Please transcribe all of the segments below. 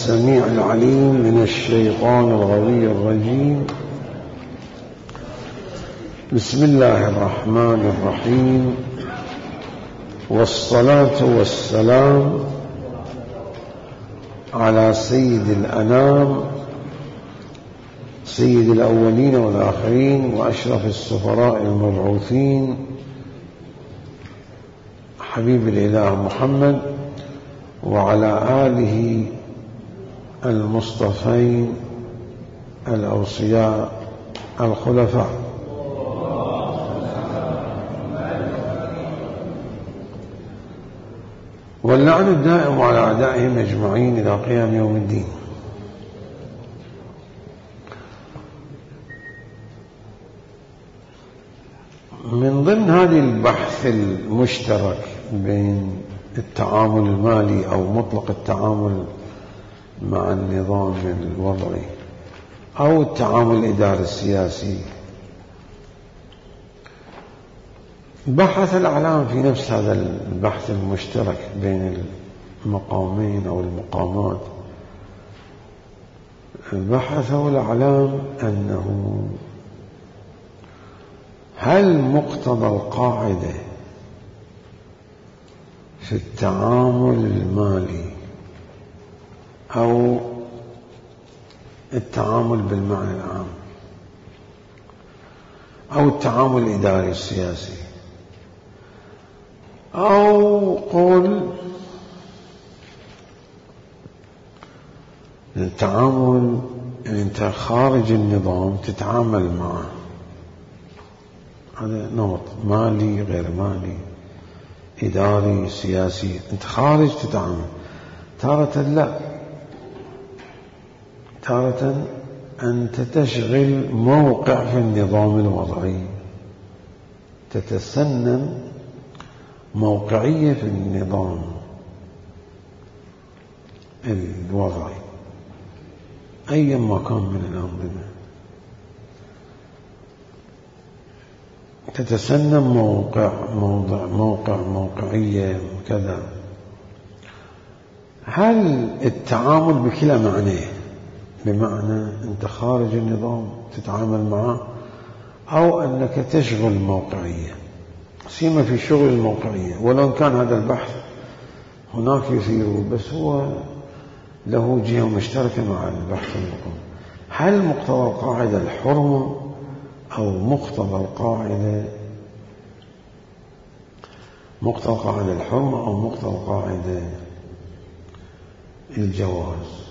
السميع العليم من الشيطان الغوي الرجيم. بسم الله الرحمن الرحيم، والصلاة والسلام على سيد الأنام، سيد الأولين والآخرين، وأشرف السفراء المبعوثين، حبيب الإله محمد، وعلى آله المصطفين الأوصياء الخلفاء. واللعن الدائم على أعدائهم أجمعين إلى قيام يوم الدين. من ضمن هذه البحث المشترك بين التعامل المالي أو مطلق التعامل مع النظام الوضعي أو التعامل الإداري السياسي، بحث الأعلام في نفس هذا البحث المشترك بين المقامين أو المقامات. بحثوا الأعلام أنه هل مقتضى القاعدة في التعامل المالي أو التعامل بالمعنى العام أو التعامل الإداري السياسي، أو قول التعامل أنت خارج النظام تتعامل معه، هذا نمط مالي غير مالي إداري سياسي، أنت خارج تتعامل. تارة لا، تارة أنت تشغل موقع في النظام الوضعي، تتسنن موقعية في النظام الوضعي أي مكان من الأنظمة، تتسنن موقعية كذا. هل التعامل بكلا معناه، بمعنى أنت خارج النظام تتعامل معه، أو أنك تشغل موقعية، سيما في شغل الموقعية، ولو كان هذا البحث هناك يثيره، بس هو له جهة مشتركة مع البحث المقام. هل مقتضى القاعدة الحرمة أو مقتضى القاعدة الحرمة أو مقتضى القاعدة الجواز؟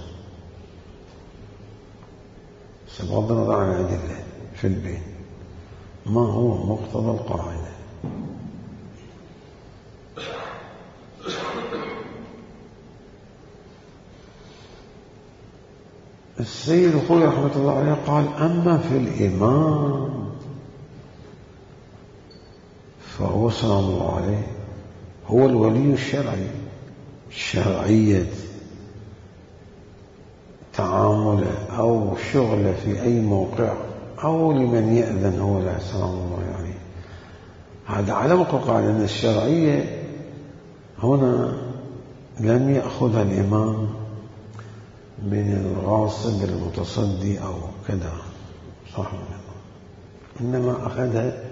بغض النظر عن الأدلة في البين، ما هو مقتضى القاعدة؟ السيد الخوي رحمة الله عليه قال: أما في الإمام فهو سلام الله عليه هو الولي الشرعي، شرعية تعامله أو شغله في أي موقع أو لمن يأذن هو له سلام الله عليه. هذا على مقر قاعدة أن الشرعية هنا لم يأخذها الإمام من الغاصب المتصدي أو كذا صاحب النظام، إنما أخذها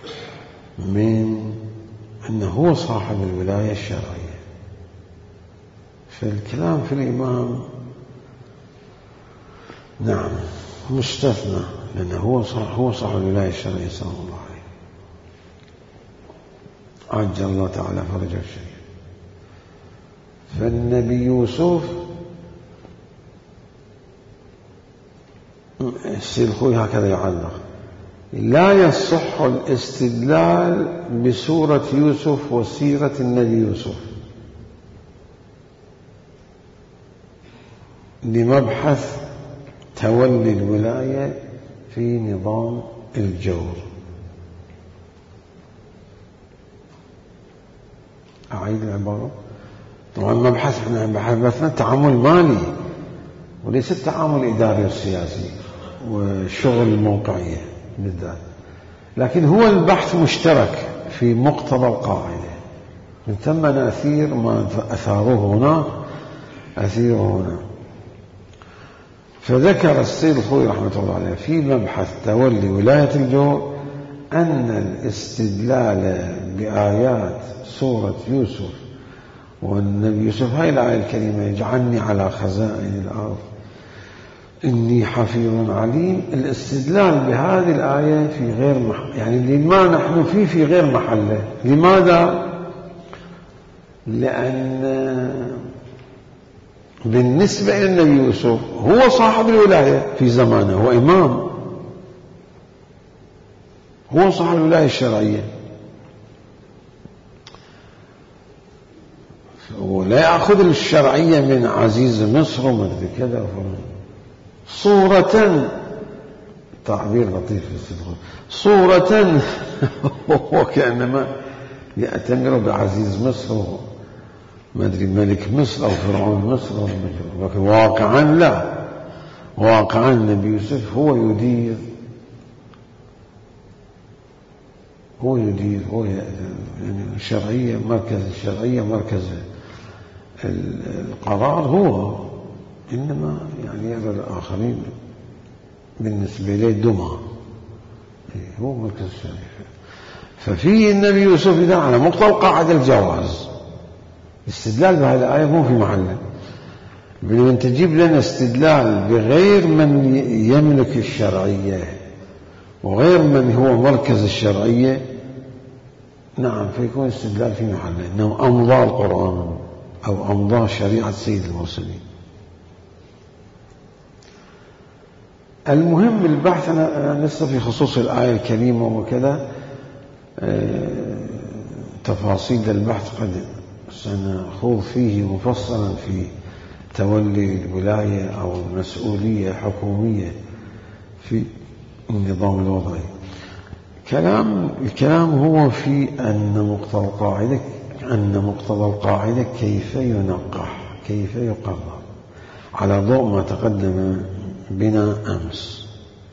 من أنه هو صاحب الولاية الشرعية. فالكلام في الإمام نعم مستثنى، لأنه هو صاحب الولاية الشرعية سلام الله عليه، عجل الله تعالى فرجه الشريف. فالنبي يوسف السيد الخوي هكذا يعلق: لا يصح الاستدلال بسورة يوسف وسيرة النبي يوسف لمبحث تولي الولاية في نظام الجور. أعيد العبارة. طبعا مبحث احنا بحثنا تعامل مالي وليس التعامل الإداري والسياسي وشغل الموقعية بالذات، لكن هو البحث مشترك في مقتضى القاعدة، من ثم نأثير ما أثاره هناك أثيره هنا. فذكر السيد الخوئي رحمة الله عليه في مبحث تولي ولاية الجور أن الاستدلال بآيات سورة يوسف والنبي يوسف، هاي الآية الكريمة يجعلني على خزائن الأرض إني حفيظ عليم، الاستدلال بهذه الآية في غير محل، يعني لما نحن فيه في غير محله. لماذا؟ لأن بالنسبة إلى النبي يوسف هو صاحب الولاية في زمانه، هو إمام، هو صاحب الولاية الشرعية، ولا يأخذ الشرعية من عزيز مصر ومثل كذا صورة، تعبير لطيف صورة وكأنما يأتمر بعزيز مصر ما أدري ملك مصر أو فرعون مصر، لكن واقعا لا، واقعا النبي يوسف هو يدير يعني الشرعية، مركز الشرعية، مركز القرار هو، إنما يعني يرى الآخرين بالنسبة له دمى، هو مركز الشرعية. ففي النبي يوسف إذا على مقتضى قاعدة الجواز الاستدلال بهذه الآية مو في محله، بل تجيب لنا استدلال بغير من يملك الشرعية وغير من هو مركز الشرعية، نعم فيكون استدلال في محله، إنه أمضى القرآن أو أمضى شريعة سيد المرسلين. المهم البحث أنا لسه في خصوص الآية الكريمة وكذا، تفاصيل البحث قد سنخوض فيه مفصلا في تولي الولاية أو المسؤولية الحكومية في النظام الوضعي. الكلام هو في أن مقتضى القاعدة كيف ينقح، كيف يقرر، على ضوء ما تقدم بنا أمس،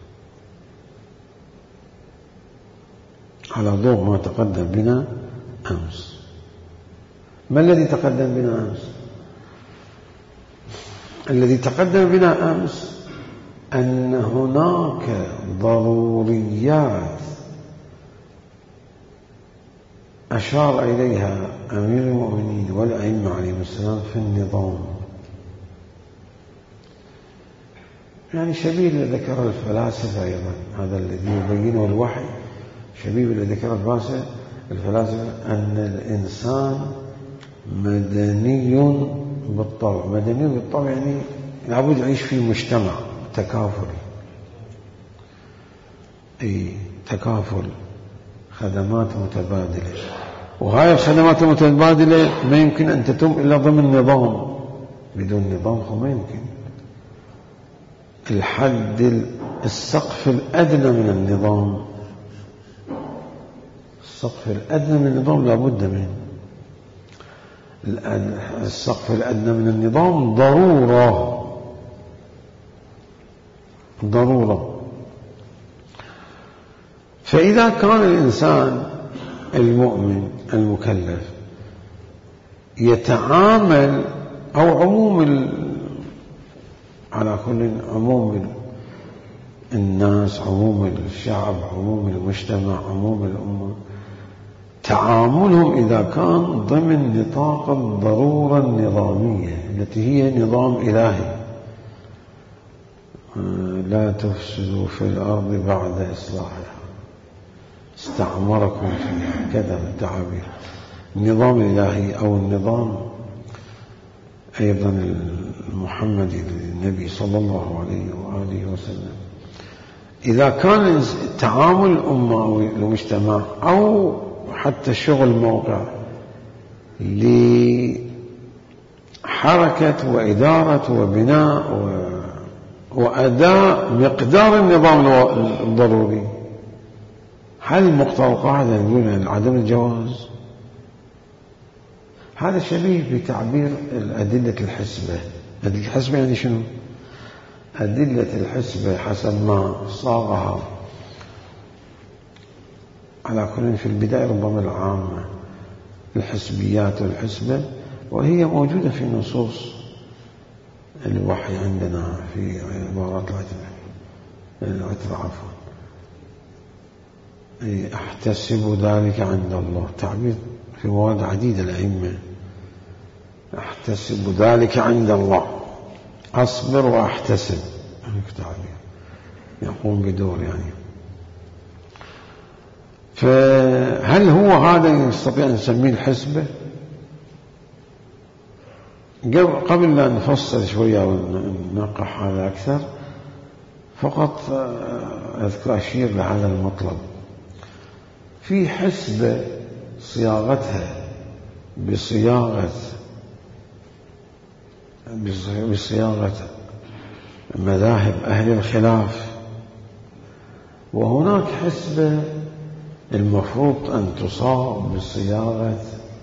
على ضوء ما تقدم بنا أمس. ما الذي تقدم بنا أمس؟ الذي تقدم بنا أمس أن هناك ضروريات أشار إليها أمير المؤمنين والأئمة عليهم السلام في النظام، يعني شبيه الذي ذكر الفلاسفة أيضا، هذا الذي يبينه الوحي شبيه الذي ذكر الفلاسفة أن الإنسان مدني بالطبع. مدني بالطبع يعني لابد يعيش في مجتمع تكافلي، تكافل، خدمات متبادلة، وهاي الخدمات المتبادلة ما يمكن أن تتم إلا ضمن نظام، بدون نظام ما يمكن. السقف الأدنى من النظام، السقف الأدنى من النظام لابد منه. السقف الأدنى من النظام ضرورة. فإذا كان الإنسان المؤمن المكلف يتعامل، أو على كل عموم الناس، عموم الشعب، عموم المجتمع، عموم الأمة، تعاملهم إذا كان ضمن نطاق الضرورة النظامية التي هي نظام إلهي، لا تفسدوا في الأرض بعد إصلاحها، استعمركم فيها، كذا التعابير، النظام الإلهي أو النظام أيضا المحمدي للنبي صلى الله عليه وآله وسلم. إذا كان تعامل الأمة أو المجتمع أو حتى الشغل موقع لحركة وإدارة وبناء وأداء مقدار النظام الضروري، هل مقتضى القاعدة يقول عدم الجواز؟ هذا شبيه بتعبير أدلة الحسبة. أدلة الحسبة يعني شنو؟ أدلة الحسبة حسب ما صاغها على كل في البداية ربما العامة، الحسبيات والحسبة، وهي موجودة في نصوص الوحي عندنا في عبارات العترة عفوا، أحتسب ذلك عند الله، تعبير في مواد عديدة الأئمة، أحتسب ذلك عند الله، أصبر وأحتسب، تعبير يقوم بدور يعني. فهل هو هذا نستطيع أن نسميه الحسبة؟ قبل لا نفصل شوية وننقح هذا أكثر، فقط أشير لهذا المطلب. في حسبة صياغتها بصياغة مذاهب أهل الخلاف، وهناك حسبة المفروض أن تصاغ بصياغة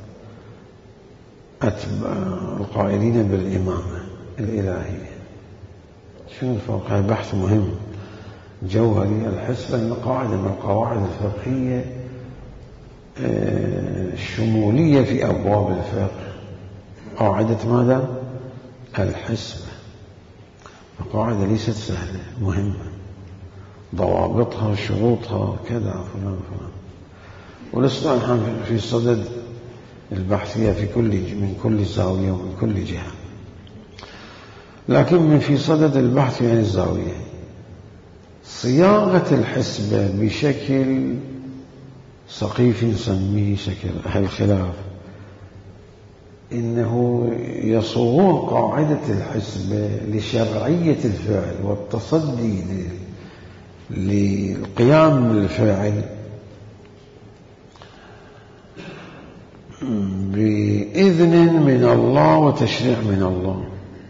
القائلين بالإمامة الإلهية. شنو الفرق؟ هذا بحث مهم جوهري. الحسبة قاعدة من القواعد الفقهية الشمولية في أبواب الفقه. قاعدة ماذا؟ الحسبة. القاعدة ليست سهلة، مهمة، ضوابطها شروطها كذا فلان فلان، ولسنا نحن في صدد البحث فيها من كل زاوية ومن كل جهة، لكن من في صدد البحث عن الزاوية صياغة الحسبة بشكل سقيف نسميه شكل أهل الخلاف، إنه يصوغون قاعدة الحسبة لشرعية الفعل والتصدي للقيام بالفعل بإذن من الله وتشريع من الله،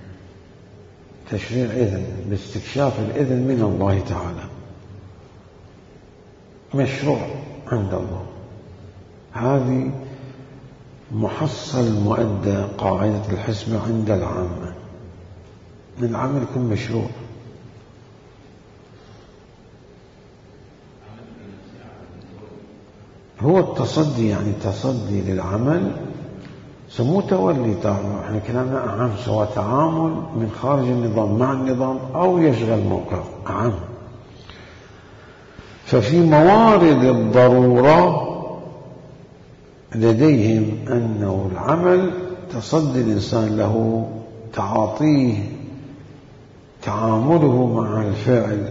تشريع إذن باستكشاف الإذن من الله تعالى، مشروع عند الله. هذه محصل مؤدى قاعدة الحسبة عند العامة، من العمل يكون مشروع. هو التصدي، يعني تصدي للعمل سموه تولي. احنا كلامنا أعم، سواء تعامل من خارج النظام مع النظام أو يشغل موقع أعم. ففي موارد الضرورة لديهم أنه العمل تصدي الإنسان له، تعاطيه، تعامله مع الفعل،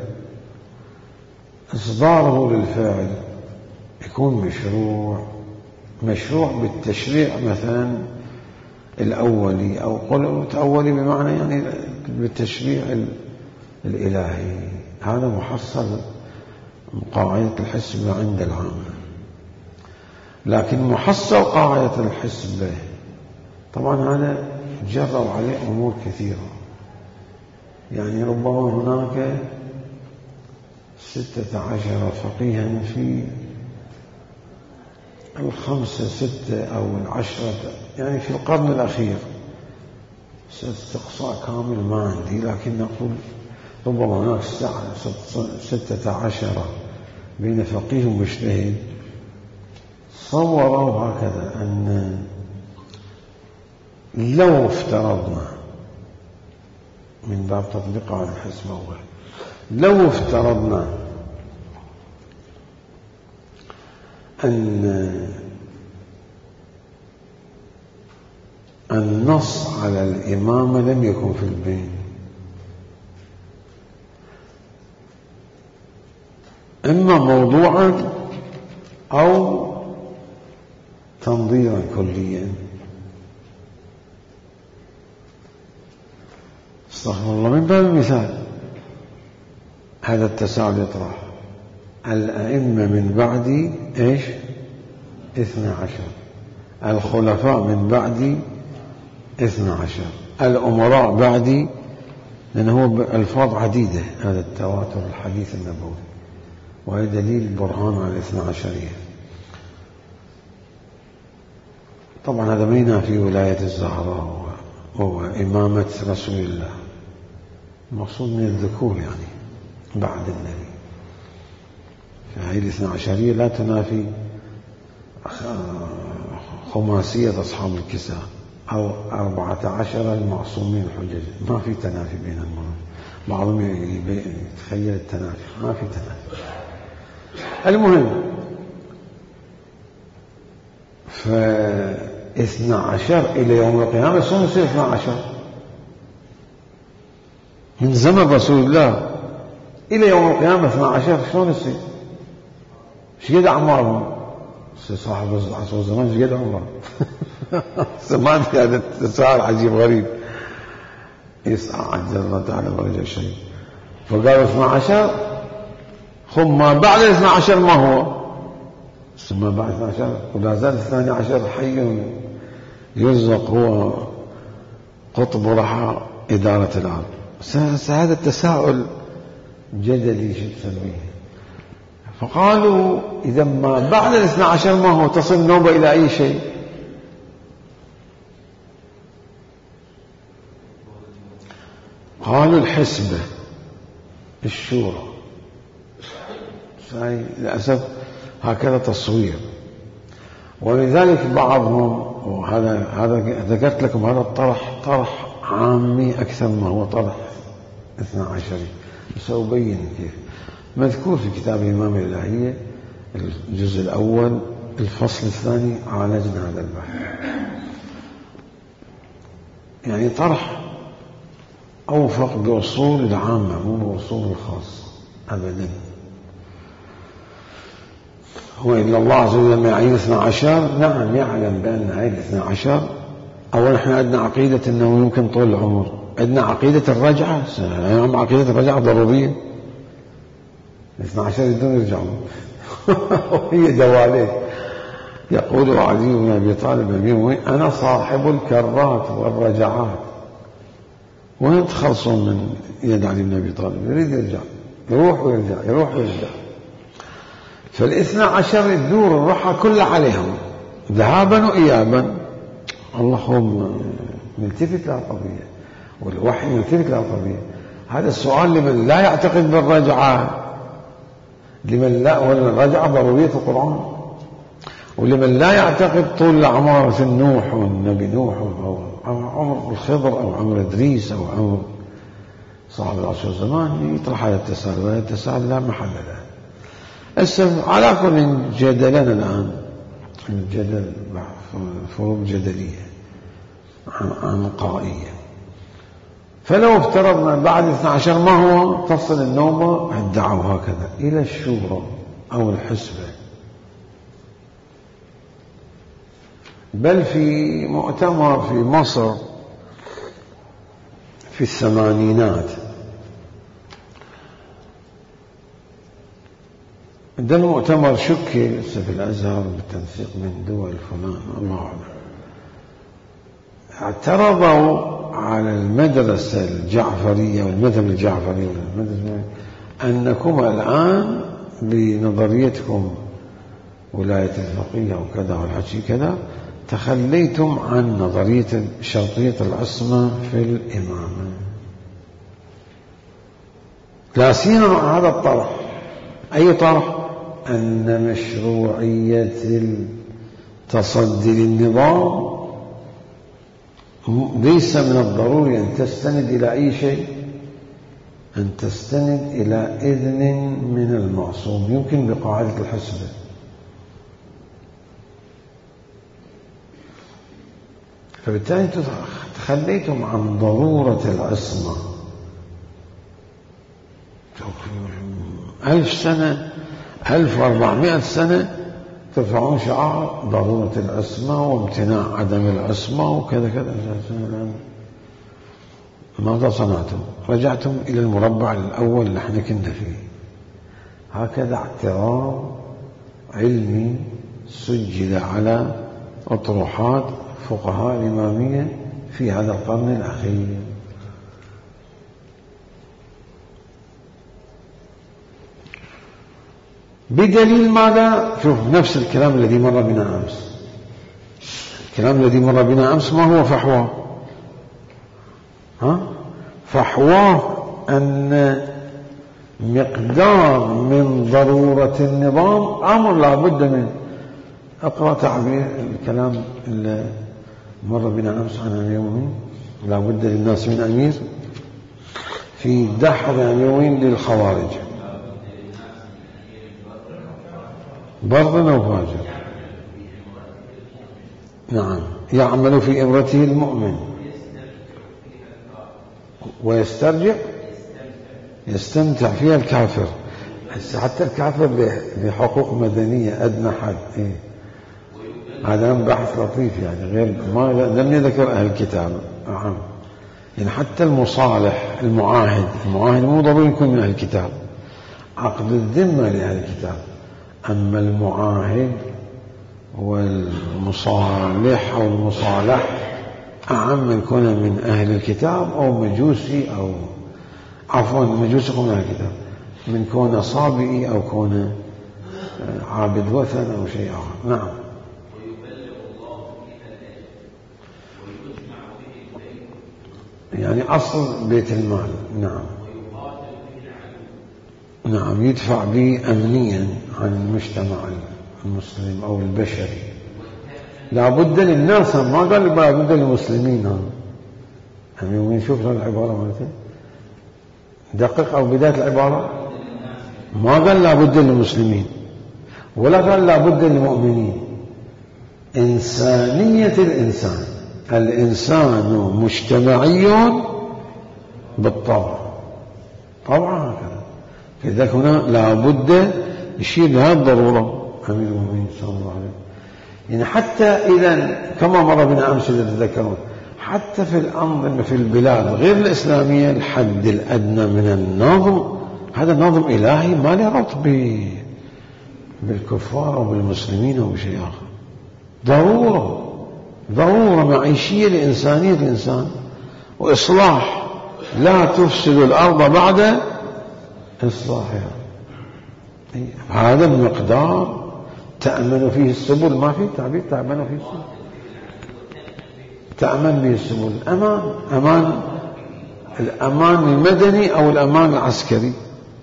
إصداره للفعل يكون مشروع بالتشريع مثلا الأولي، أو قل أولي بمعنى يعني بالتشريع الإلهي. هذا محصل قاعدة الحسبة عند العامة. لكن محصل قاعدة الحسبة طبعا هذا جرب عليه أمور كثيرة، يعني ربما هناك 16 فقيها في 5 6 أو 10 يعني في القرن الأخير. استقصاء كامل ما عندي، لكن نقول ربما هناك 16 بين فقيه ومجتهد صوروا هكذا أن لو افترضنا من باب تطبيق على الحسبة أول، لو افترضنا أن النص على الإمامة لم يكن في البين، إما موضوعا أو تنظيرا كليا. استغفر الله، من باب المثال هذا التساؤل يطرح: الأئمة من بعدي إيش؟ 12، الخلفاء من بعدي 12، الأمراء بعدي، لأنه هو ألفاظ عديدة هذا التواتر الحديث النبوي، وهي دليل برهان على 12. طبعا هذا ما ينافي ولاية الزهراء وإمامة رسول الله، المقصود من الذكور يعني بعد النبي. فهي 12 لا تنافي خماسية أصحاب الكساء أو 14 المعصومين الحجج، ما في تنافي بين المراد. بعضهم يتخيل التنافي، ما في تنافي. المهم 12 إلى يوم القيامة شلون يصير 12 من زمن رسول الله إلى يوم القيامة 12 شلون يصير؟ شقد أعمارهم صاحب العصر والزمان شقد عمره؟ ما أدري، هذا سؤال عجيب غريب يسأل عجل الله تعالى ورجع شيء. فقالوا 12 ثم بعد 12 ما هو؟ ثم بعد 12 ولا زال 12 حي يرزق، هو قطب رحى إدارة الأرض. هذا التساؤل جدلي شو تسميه. فقالوا إذا ما بعد 12 ما هو؟ تصل نوبة إلى أي شيء؟ قالوا الحسبة، الشورى. للأسف هكذا تصوير. ولذلك بعضهم، وهذا ذكرت لكم هذا الطرح طرح عامي أكثر ما هو طرح 12. سأبين كيف. مذكور في كتاب الإمام الإلهية الجزء الأول الفصل الثاني عالجنا هذا البحث. يعني طرح أوفق بأصول العامة مو بأصول الخاصة أبدا. هو إلا الله عز وجل ما يعين 12. نعم يعلم بأن هذه 12. أولا احنا عندنا عقيدة أنه يمكن طول العمر، عندنا عقيدة الرجعة. يعني عقيدة الرجعة ضرورية. 12 يدون يرجعون. وهي دواليك. يقول علي بن أبي طالب أنا صاحب الكرات والرجعات. وين تخلصون من يد علي بن أبي طالب؟ يريد يرجع، يروح ويرجع، يروح ويرجع. فال12 الدور الرحى كلها عليهم ذهابا وإيابا. اللهم ملتفت للقضية، والوحي ملتفت للقضية. هذا السؤال لمن لا يعتقد بالرجعة، لمن لا، والرجعة ضرورية القرآن، ولمن لا يعتقد طول الأعمار في النوح والنبي نوح أو عمر الخضر أو عمر إدريس أو عمر صاحب العصر والزمان، يطرح هذا التساؤل، وهذا التساؤل لا محل له. على كل جدلنا الآن الجدل فروق جدلية عنقائية. فلو افترضنا بعد 12 ما هو؟ تصل النوبة ادعوا هكذا إلى الشورى أو الحسبة. بل في مؤتمر في مصر في الثمانينات، ده المؤتمر شكل في الأزهر بالتنسيق من دول فلان الله أعلم. اعترضوا على المدرسة الجعفرية والمذهب الجعفري أنكم الآن بنظريتكم ولاية الفقيه وكذا والحكي كذا تخليتم عن نظرية شرطية العصمة في الإمامة. لا سيما هذا الطرح. أي طرح؟ أن مشروعية التصدي للنظام ليس من الضروري أن تستند إلى أي شيء، أن تستند إلى إذن من المعصوم، يمكن بقاعدة الحسبة. فبالتالي تخليتم عن ضرورة العصمة. 1000 سنة 1400 سنة ترفعون شعار ضرورة العصمة وامتناع عدم العصمة وكذا كذا. ماذا صنعتم؟ رجعتم إلى المربع الأول اللي احنا كنا فيه. هكذا اعتراض علمي سجل على أطروحات فقهاء الإمامية في هذا القرن الأخير. بدليل ماذا؟ شوف نفس الكلام الذي مر بنا أمس. الكلام الذي مر بنا أمس ما هو فحواه؟ فحواه أن مقدار من ضرورة النظام أمر لا بد منه. أقرأ تعبير الكلام مر بنا أمس عن أمير لا بد للناس من أمير في دحر أمير للخوارج برا أو فاجر. نعم، يعمل في إمرته المؤمن ويسترجع يستمتع فيها الكافر. حتى الكافر بحقوق مدنية أدنى حد. إيه؟ هذا بحث لطيف يعني غير ما لم يذكر أهل الكتاب. نعم، يعني حتى المصالح المعاهد مو ضروري يكون من أهل الكتاب، عقد الذمة لأهل الكتاب، أما المعاهد والمصالح أو المصالح أعم من كون من أهل الكتاب أو مجوسي أو عفوا مجوسي من أهل الكتاب من كون صابئي أو كون عابد وثن أو شيء آخر. نعم. يعني أصل بيت المال. نعم. نعم، يدفع به أمنيا عن المجتمع المسلم أو البشري. لا بد للناس، ما قال لا بد للمسلمين. يعني نشوف العبارة مالته دقق أو بداية العبارة ما قال لا بد للمسلمين ولا قال لا بد للمؤمنين. إنسانية الإنسان مجتمعي بالطبع، طبعا هكذا. فإذا هنا لا بد يشير لهذه الضرورة أمير المؤمنين صلى الله عليه وسلم. يعني حتى إذا كما مر بنا أمس إذا تذكرون، حتى في الأنظمة في البلاد غير الإسلامية الحد الأدنى من النظم هذا نظم إلهي ما له ربط بالكفار أو بالمسلمين أو بشيء آخر. ضرورة معيشية لإنسانية الإنسان وإصلاح. لا تفسد الأرض بعد إصلاحها. هذا المقدار تأمن فيه السبل. ما في تعبير تأمن فيه السبل، تأمن به السبل. الأمان المدني أو الأمان العسكري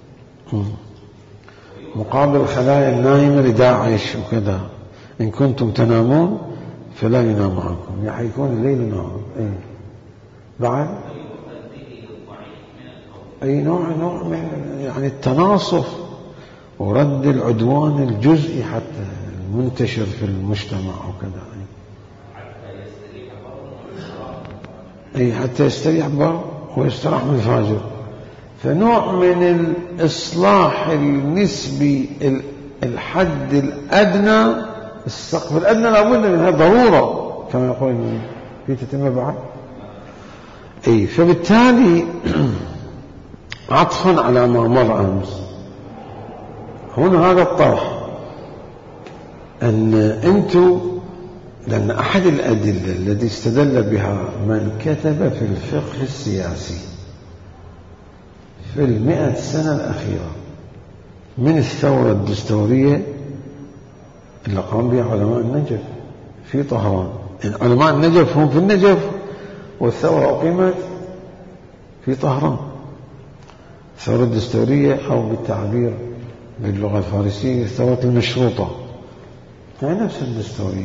مقابل الخلايا النائمة لداعش وكذا. إن كنتم تنامون فلا ينام عنكم، يحيكون الليل نهار. بعد أي نوع من يعني التناصف ورد العدوان الجزئي حتى المنتشر في المجتمع وكذا. حتى يستريح بر ويستراح من الفاجر. فنوع من الإصلاح النسبي، الحد الأدنى، السقف الأدنى لابد منها ضرورة كما يقول في تتمة بعد. فبالتالي عطفا على ما مر أمس هنا هذا الطرح أن أنتم، لأن أحد الأدلة التي استدل بها من كتب في الفقه السياسي في 100 سنة الأخيرة من الثورة الدستورية اللي قام بها علماء النجف في طهران. يعني علماء النجف هم في النجف والثورة أقيمت في طهران. الثورة الدستورية أو بالتعبير باللغة الفارسية الثورة المشروطة، يعني نفس الدستورية.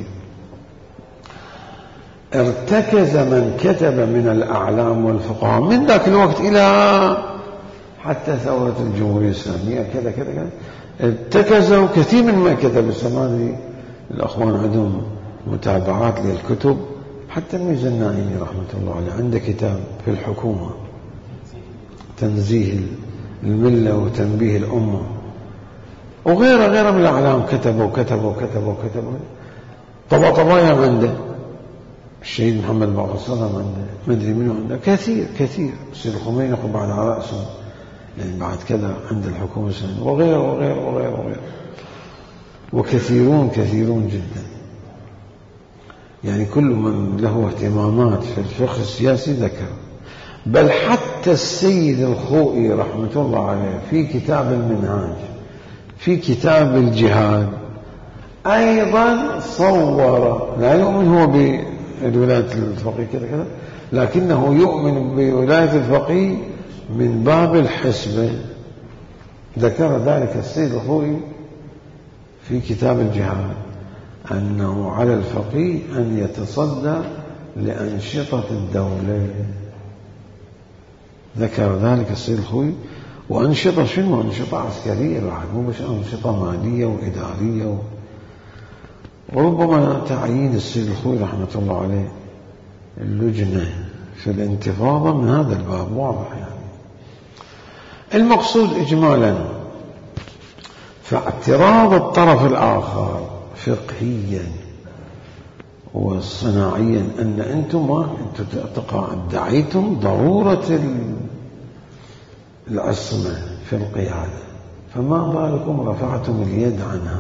ارتكز من كتب من الأعلام والفقهاء من ذاك الوقت إلى حتى ثورة الجمهورية الإسلامية كذا كذا كذا، ارتكزوا كثير من ما كتب. السماني الأخوان عندهم متابعات للكتب، حتى الميزنائي رحمة الله عليه عنده كتاب في الحكومة تنزيه الملة وتنبيه الأمة، وغيره من الأعلام كتبوا طبايا عنده. الشهيد محمد باقر الصدام عنده، ما أدري منه عنده كثير. السيد الخميني يقول على رأسه يعني بعد كذا عند الحكومة وغيره وكثيرون جدا. يعني كل من له اهتمامات في الفقه السياسي ذكر. بل حتى السيد الخوئي رحمة الله عليه في كتاب المنهاج في كتاب الجهاد أيضا صور، لا يؤمن هو بالولاية الفقيه كذا، لكنه يؤمن بولاية الفقيه من باب الحسبة. ذكر ذلك السيد الخوئي في كتاب الجهاد أنه على الفقيه أن يتصدى لأنشطة الدولة. ذكر ذلك السيد الخوئي. وأنشطة شنو؟ أنشطة عسكرية بعد، مو بس أنشطة مالية وإدارية وربما تعيين السيد الخوئي رحمة الله عليه اللجنة في الانتفاضة من هذا الباب واضح. يعني المقصود إجمالا فاعتراض الطرف الآخر فقهيا وصناعيا أن أنتم ادعيتم ضرورة العصمة في القيادة، فما بالكم رفعتم اليد عنها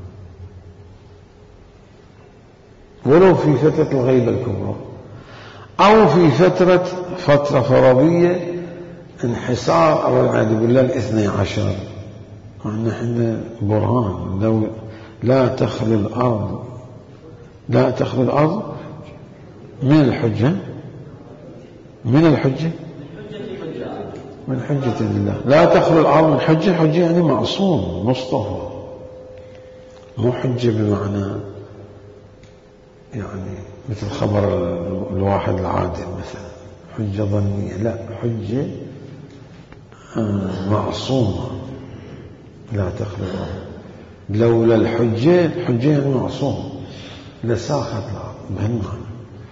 ولو في فترة الغيبة الكبرى أو في فترة فرضية انحسار أو والعياذ بالله 12. نحن برهان لو لا تخلو الأرض من الحجة من حجة الله. لا تخلو الأرض من حجة يعني معصوم مصطفى، مو حجة بمعنى يعني مثل خبر الواحد العادل مثلا حجة ظنية، لا، حجة معصومة. لا تخلو الأرض لولا الحجة يعني معصوم لساخت الأرض بهالمعنى.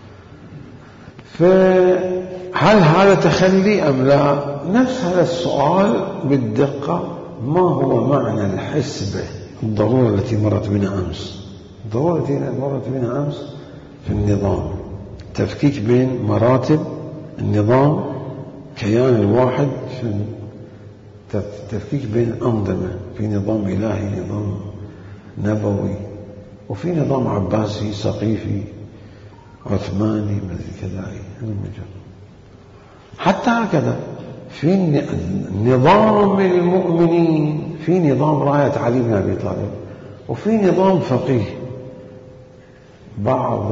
فهل هذا تخلي أم لا؟ نفس هذا السؤال بالدقة. ما هو معنى الحسبة الضرورة التي مرت بنا أمس؟ الضرورة التي مرت بنا أمس في النظام، تفكيك بين مراتب النظام كيان الواحد، في تفكيك بين أنظمة، في نظام إلهي، نظام نبوي، وفي نظام عباسي سقيفي عثماني مثل كذا. حتى هكذا في نظام المؤمنين، في نظام راية علي بن أبي طالب، وفي نظام فقيه. بعض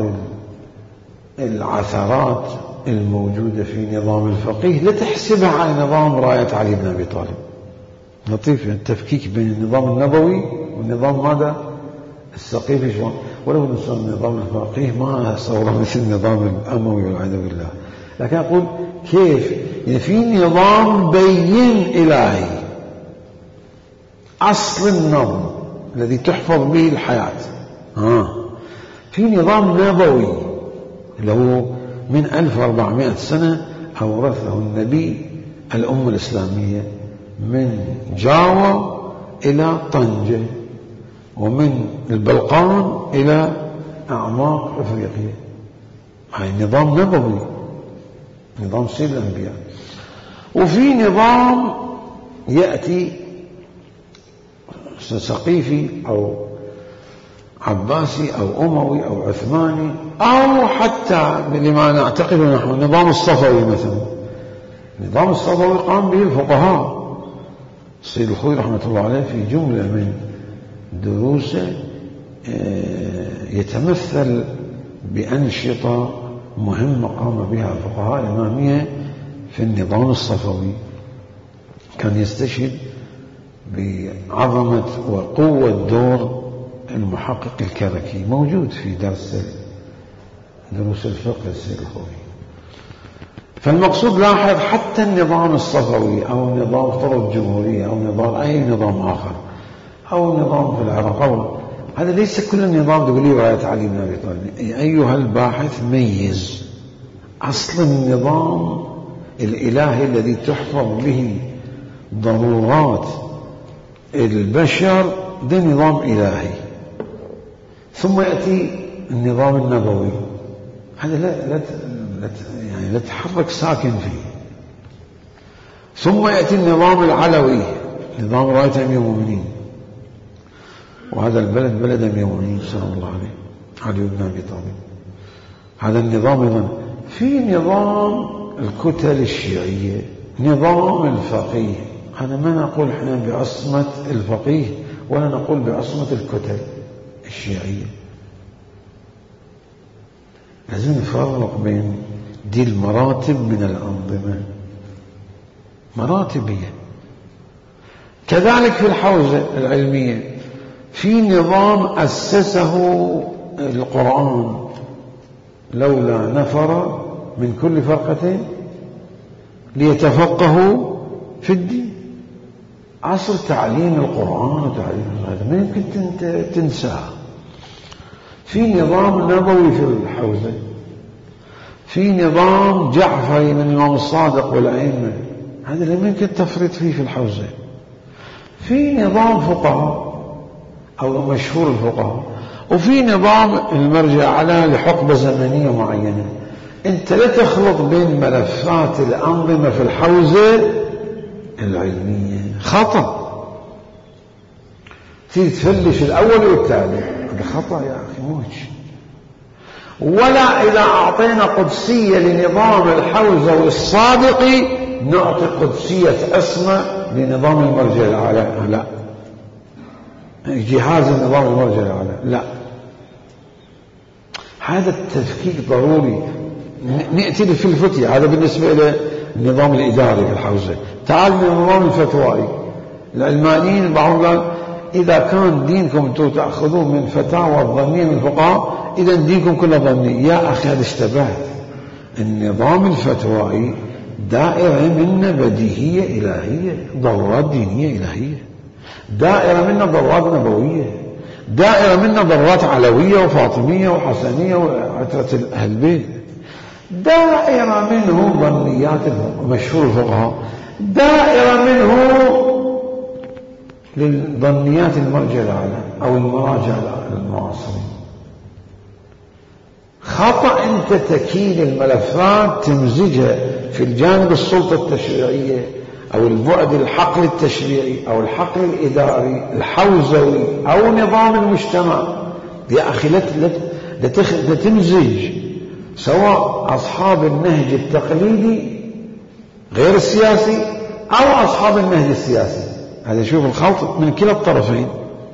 العثرات الموجودة في نظام الفقيه لا تحسبها على نظام راية علي بن أبي طالب. لطيف التفكيك بين النظام النبوي والنظام ماذا؟ السقيفي. شلون؟ ولو نصر النظام الفقيه ما صور مثل النظام الأموي والعياذ بالله. لكن أقول كيف؟ يعني في نظام بين إلهي، أصل النظم الذي تحفظ به الحياة. في نظام نبوي له من 1400 سنة أورثه النبي الأمة الإسلامية من جاوة إلى طنجة، ومن البلقان إلى أعماق أفريقيا. هاي نظام نبوي، نظام سيد الأنبياء. وفي نظام يأتي سقيفي أو عباسي أو أموي أو عثماني، أو حتى لما نعتقد نحن النظام الصفوي مثلا. النظام الصفوي قام به الفقهاء. السيد الخوئي رحمة الله عليه في جملة من دروسه يتمثل بأنشطة مهمة قام بها الفقهاء الإمامية في النظام الصفوي. كان يستشهد بعظمة وقوة دور المحقق الكركي، موجود في دروس الفقه السيد الخوئي. فالمقصود لاحظ حتى النظام الصفوي أو نظام طرق الجمهورية أو نظام أي نظام آخر أو نظام في العراق، هذا ليس كل النظام تقول لي رواية علي بن أبي طالب. أيها الباحث ميز أصل النظام الإلهي الذي تحفظ به ضرورات البشر، ده نظام إلهي. ثم يأتي النظام النبوي، هذا لا تحرك ساكن فيه. ثم يأتي النظام العلوي، نظام راية أمير المؤمنين، وهذا البلد بلد أمير المؤمنين صلى الله عليه علي بن أبي طالب. هذا النظام أيضا. في نظام الكتل الشيعية، نظام الفقيه. هذا ما نقول احنا بعصمة الفقيه ولا نقول بعصمة الكتل الشيعية. لازم نفرق بين دي المراتب من الأنظمة، مراتبية. كذلك في الحوزة العلمية في نظام أسسه القرآن لولا نفر من كل فرقة ليتفقهوا في الدين. عصر تعليم القرآن وتعليم هذا ما يمكن تنساه. في نظام نبوي في الحوزة، في نظام جعفري من الإمام الصادق والأئمة، هذا لا يمكن تفرط فيه في الحوزة. في نظام فقهاء أو مشهور الفقهاء، وفي نظام المرجع على لحقبة زمنية معينة. أنت لا تخلط بين ملفات الأنظمة في الحوزة العلمية، خطأ. تيجي تفلش الأول والثاني، هذا خطأ يا أخي موش. ولا إذا أعطينا قدسية لنظام الحوزة والصادقي نعطي قدسية عصمة لنظام المرجع الأعلى، لا. جهاز النظام المرجع الأعلى، لا. هذا التفكيك ضروري. نأتي في الفتية، هذا بالنسبة إلى النظام الإداري في الحوزة. تعال من النظام الفتوائي. العلمانيين بعضهم قال إذا كان دينكم أنتم تأخذون من فتاوى الظنية من الفقهاء، إذا دينكم كله ظني. يا أخي هذا اشتبهت. النظام الفتوائي دائرة منا بديهية إلهية، ضرورات دينية إلهية، دائرة منا ضرورات نبوية، دائرة منا ضرورات علوية وفاطمية وحسنية وعترة أهل البيت، دائرة منه ظنيات مشهور الفقهاء، دائرة منه للظنيات المرجع الأعلى أو المراجع المعاصرين. خطأ أنت تكيل الملفات تمزجها في الجانب السلطة التشريعية أو البعد الحقل التشريعي أو الحقل الإداري الحوزوي أو نظام المجتمع. يا أخي لا تمزج سواء أصحاب النهج التقليدي غير السياسي أو أصحاب النهج السياسي. هذا شوف الخلط من كلا الطرفين،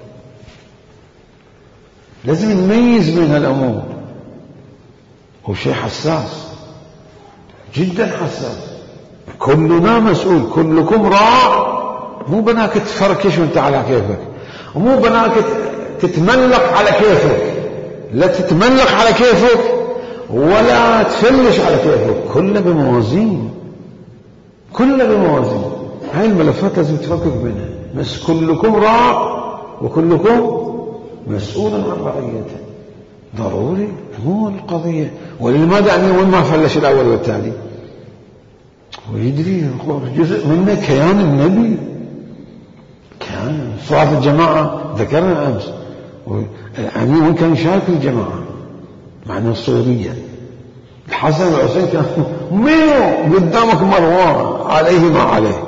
لازم نميز بين الأمور. هو شيء حساس جدا حساس، كلنا مسؤول، كلكم راع. مو بناك تفركش وانت على كيفك، ومو بناك تتملق على كيفك، لا تتملق على كيفك ولا تفلش على كيفك، كله بموازين، كله بموازين. هاي الملفات لازم تفكك منها. بس كلكم راع وكلكم مسؤول عن رعيته، ضروري. مو القضية ولماذا أني وين ما فلش الأول والتالي، ويدري جزء منه كيان النبي، كان صلاة الجماعة ذكرنا أمس، الأمير وين كان يشارك الجماعة مع النصورية. الحسن والحسين كانوا ميو قدامك مروان عليه ما عليه،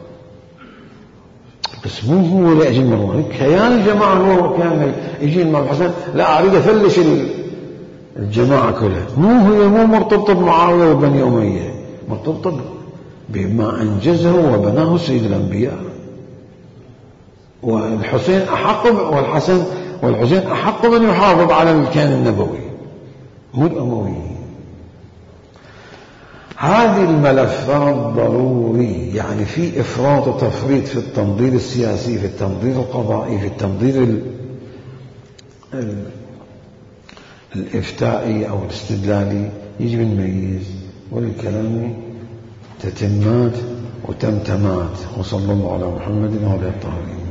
بس مو هو لأجل مروان، كيان الجماعة هو كان يجي الإمام الحسن لا أريد أفلش الجماعة كلها. مو مرتبطة بمعاوية وبني أمية، مرتبطة بما أنجزه وبناه سيد الأنبياء. والحسين أحق والحسين أحق من يحافظ على الكيان النبوي مو الأمويين. هذه الملفات ضروري، يعني في إفراط وتفريط في التنظير السياسي، في التنظير القضائي، في التنظير الإفتائي أو الاستدلالي. يجب نميز، والكلام تتمات وتمتمات. وصلى الله على محمد وعلى الطاهرين.